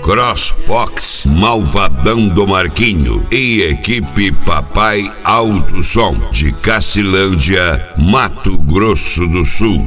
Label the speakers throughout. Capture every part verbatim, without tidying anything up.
Speaker 1: CrossFox, Malvadão do Marquinho e equipe Papai Alto Som de Cacilândia, Mato Grosso do Sul.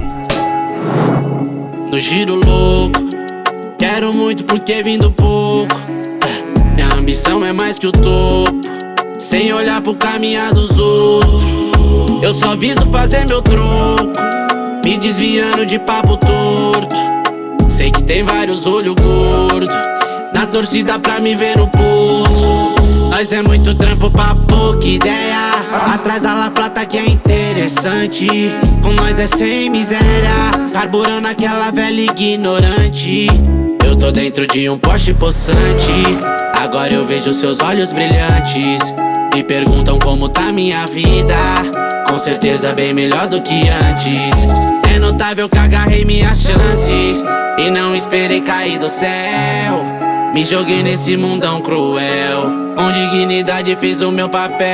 Speaker 2: No giro louco, quero muito porque vim do pouco. Minha ambição é mais que o topo, sem olhar pro caminhar dos outros. Eu só viso fazer meu troco, me desviando de papo torto. Sei que tem vários olhos gordos na torcida pra me ver no pulso. Nós é muito trampo pra pouca ideia, atrás da La Plata que é interessante. Com nós é sem miséria, carburando aquela velha ignorante. Eu tô dentro de um Porsche possante, agora eu vejo seus olhos brilhantes. Me perguntam como tá minha vida, com certeza bem melhor do que antes. É notável que agarrei minhas chances e não esperei cair do céu. Me joguei nesse mundão cruel, com dignidade fiz o meu papel.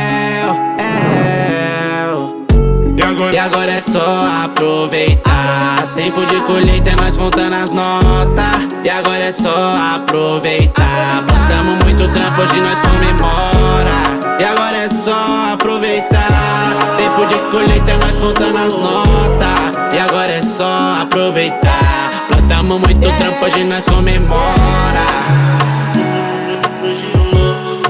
Speaker 2: E agora, e agora é só aproveitar. Tempo de colheita é nós contando as notas. E agora é só aproveitar. Botamos muito trampo, hoje nós comemora. E agora é só aproveitar. Tempo de colheita é nós contando as notas. E agora é só aproveitar. Plantamos muito trampo, hoje nós comemora. No giro louco,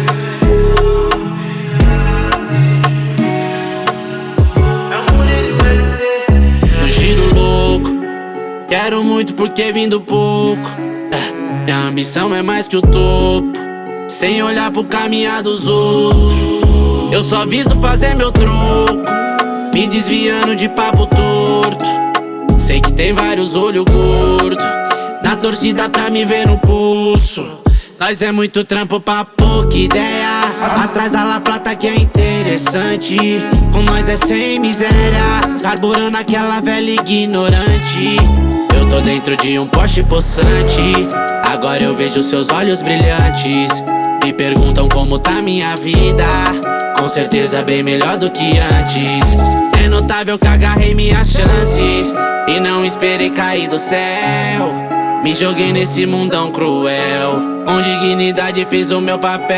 Speaker 2: no giro louco, quero muito porque vim do pouco. Minha ambição é mais que o topo, sem olhar pro caminhar dos outros. Eu só viso fazer meu troco, me desviando de papo torto. Sei que tem vários olhos gordos na torcida pra me ver no pulso. Nós é muito trampo pra pouca ideia, atrás da La Plata que é interessante. Com nós é sem miséria, carburando aquela velha ignorante. Eu tô dentro de um Porsche possante, agora eu vejo seus olhos brilhantes. Me perguntam como tá minha vida, com certeza bem melhor do que antes. É notável que agarrei minhas chances e não esperei cair do céu. Me joguei nesse mundão cruel, com dignidade fiz o meu papel.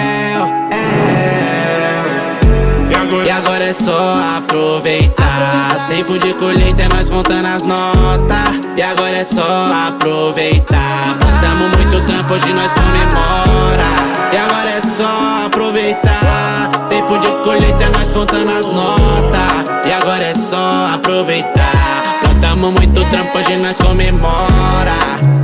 Speaker 2: E agora, e agora é só aproveitar. Tempo de colheita é nós contando as notas. E agora é só aproveitar. Botamos muito trampo, hoje nós comemora. E agora é só aproveitar. Tempo de colheita é nós contando as notas. E agora é só aproveitar. Plantamos muito trampo, hoje nós comemora.